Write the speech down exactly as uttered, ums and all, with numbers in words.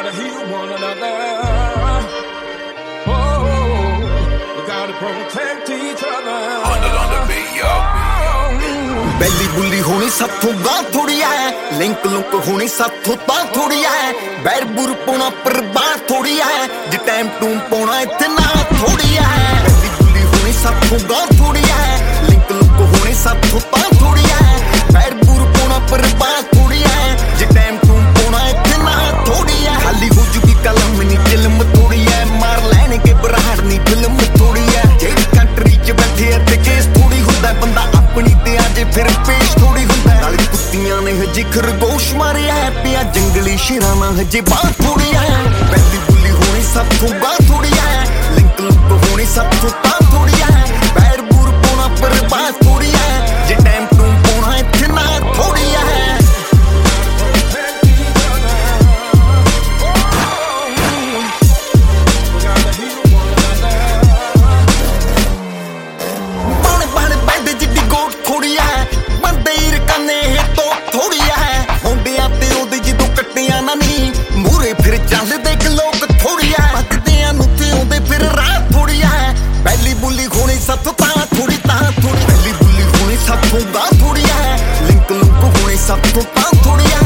gotta heal one another. Oh, we gotta protect each other. Under on the beat, yo. बैली बुली होनी साथों गा थोड़ी है, link लुंक होनी साथों ता थोड़ी है, बैर बुर पोना पर बात थोड़ी है, जि टाइम टूम पोना इतना थोड़ी है। बैली बुली होनी साथों गा थोड़ी है, लिंक लुंक होनी साथों ता थोड़ी है, बैर बुर पोना पर बात थोड़ी है, जि टाइम टूम पोना इतना थोड़ी है। खाली हो चुकी कलम नी किलम थोड़ी है, मार लेने के बराड़ नी फिल्म थोड़ी है। जेड़ी कंट्री च बैठे ते केस थोड़ी हुंदा बंदा अपनी ते अजे फिर पेश थोड़ी हुंदा। नाल कुत्तियां ने हजे खरगोश मारिया है, पिया जंगली शेरां ना हजे बात थोड़ी है। बैली बुली होनी साथों गा थोड़ी है, लिंक लुंक होनी साथों ता थोड़ी है, बैर बूर पोना पर बात थोड़ी है, जे टाइम टूम पोना इतना थोड़ी है। फिर चलदे लोग थोड़ी है, बचदियां नूं ते आउंदे फिर रात थोड़ी है। बैली बुली होनी साथों तां थोड़ी तां थोड़ी, बैली बुली होनी साथों गा थोड़ी है, लिंक लुंक होनी साथों तां थोड़ी है।